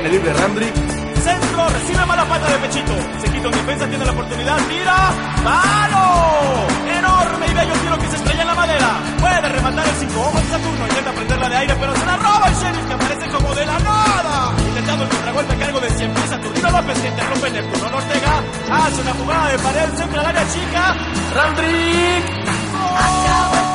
Viene libre Randrick. Centro, recibe mala pata de pechito. Se quita un defensa, tiene la oportunidad, tira. ¡Palo! Enorme y bello tiro que se estrella en la madera. Puede rematar el 5 ojos Saturno. Intenta prenderla de aire, pero se la roba el Sheriff, que aparece como de la nada. Intentando el contragolpe a cargo de 100 pies. Saturnino López, que interrumpe Neptuno Ortega. Hace una jugada de pared, centro al área chica. Randrick. ¡Gol!